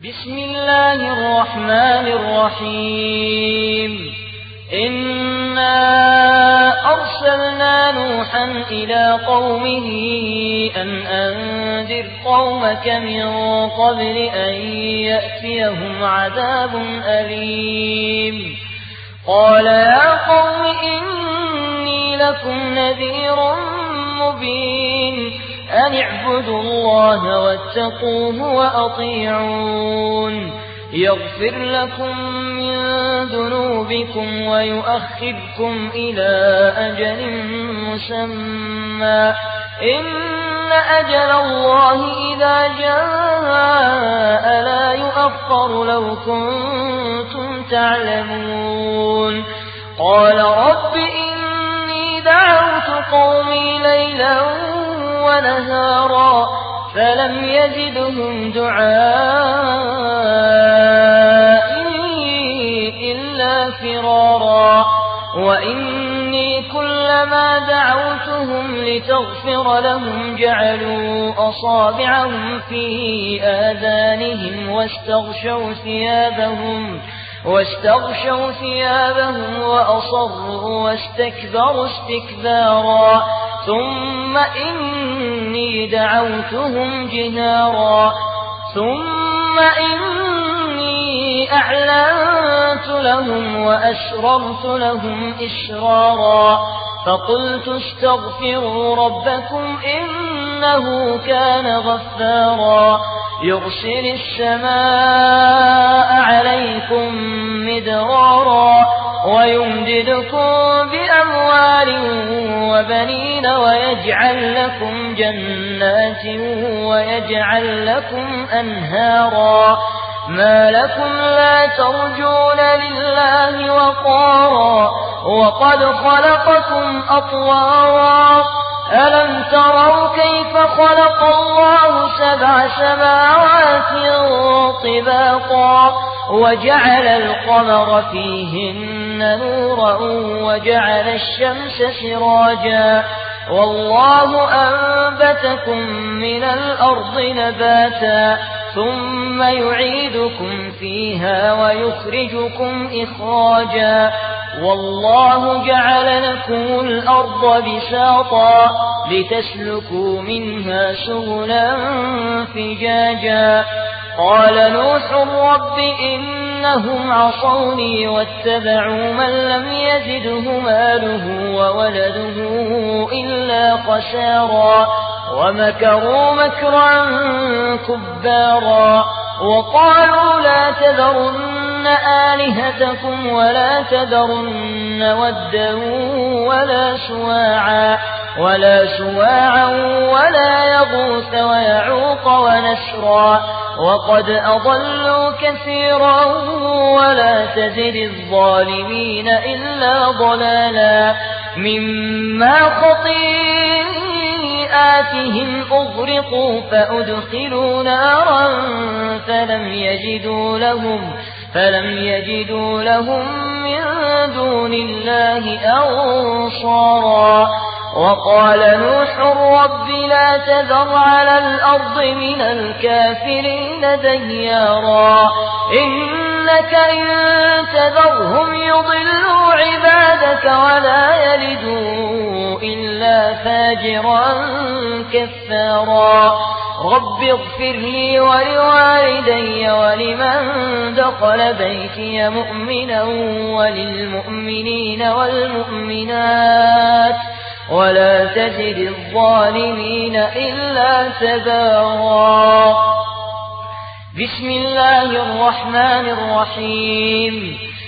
بسم الله الرحمن الرحيم إنا أرسلنا نوحا إلى قومه أن أنذر قومك من قبل أن يأتيهم عذاب أليم قال يا قوم إني لكم نذير مبين أن اعبدوا الله واتقوه وأطيعون يغفر لكم من ذنوبكم ويؤخركم إلى أجل مسمى إن أجل الله إذا جاء لا يؤخر لو كنتم تعلمون قال رب إني دعوت قومي ليلا ونهارا فلم يزدهم دعائي إلا فرارا وإني كلما دعوتهم لتغفر لهم جعلوا أصابعهم في آذانهم واستغشوا ثيابهم وأصروا واستكبروا استكبارا ثم إني دعوتهم جهارا ثم إني أعلنت لهم وأسررت لهم إسرارا فقلت استغفروا ربكم إنه كان غفارا يرسل السماء عليكم مدرارا ويمددكم بأموال وبنين ويجعل لكم جنات ويجعل لكم أنهارا ما لكم لا ترجون لله وقارا وقد خلقكم أطوارا ألم تروا كيف خلق الله 7 سماوات طباقا وجعل القمر فيهن نورا وجعل الشمس سراجا والله أنبتكم من الأرض نباتا ثم يعيدكم فيها ويخرجكم إخراجا والله جعل لكم الأرض بساطا لتسلكوا منها سبلا فجاجا قال نوح رب إنهم عصوني واتبعوا من لم يزده ماله وولده إلا خسارا ومكروا مكرا كبارا وقالوا لا تذرن آلهتكم ولا تذرن ودا ولا سواعا ولا يغوث ويعوق ونسرا وقد أضلوا كثيرا ولا تزد الظالمين إلا ضلالا مما خطيئاتهم أغرقوا فأدخلوا نارا فلم يجدوا لهم من دون الله أنصارا وقال نوح رب لا تذر على الأرض من الكافرين ديارا إنك إن تذرهم يضلوا عبادك ولا يلدوا إلا فاجرا كفارا رب اغفر لي ولوالدي ولمن دخل بيتي مؤمنا وللمؤمنين والمؤمنات ولا تزد الظالمين إلا تبارا بسم الله الرحمن الرحيم